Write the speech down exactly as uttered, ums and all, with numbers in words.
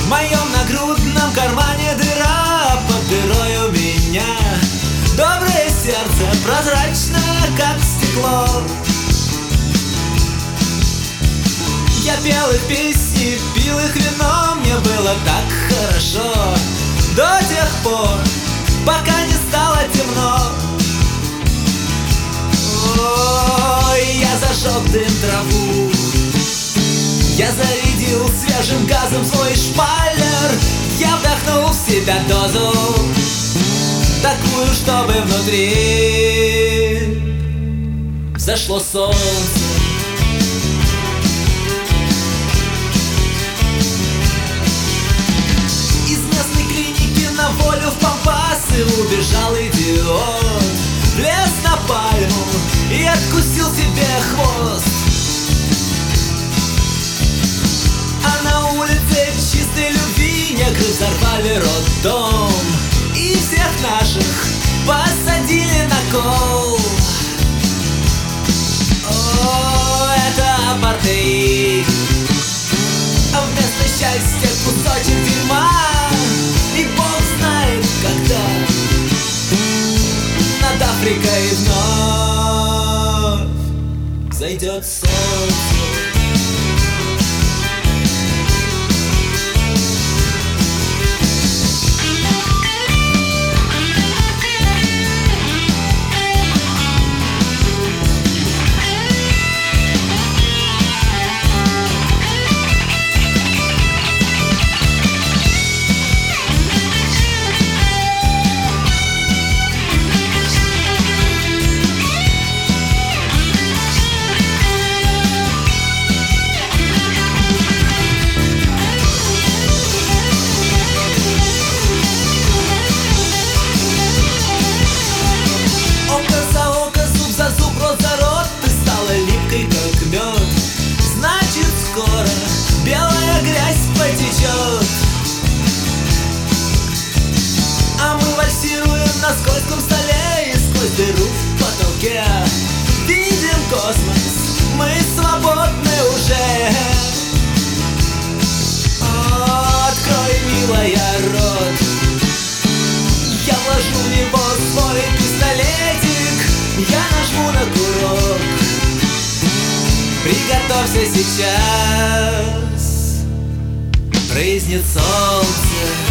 В моем нагрудном кармане дыра, под дырой у меня доброе сердце, прозрачное, как стекло. Я пел их песни, пил их вино, мне было так хорошо до тех пор, пока не стало темно. Ой, я зажег дым траву, я зарядил свежим газом свой шпалер, я вдохнул в себя дозу, такую, чтобы внутри взошло солнце. Из местной клиники на волю в Пампасы убежал идиот, влез на пальму и откусил себе хвост. А на улице чистой любви негры взорвали роддом и всех наших посадили на кол. О, это апартеид, а вместо счастья кусочек дерьма. И Бог знает, когда над Африкой вновь зайдет солнце. Значит, скоро белая грязь потечет, а мы вальсируем на скользком столе, и сквозь дыру в потолке видим космос, мы свободны уже. О, открой, милая, рот, я вложу в него свой пистолетик, я нажму на курок. Приготовься, сейчас брызнет солнце.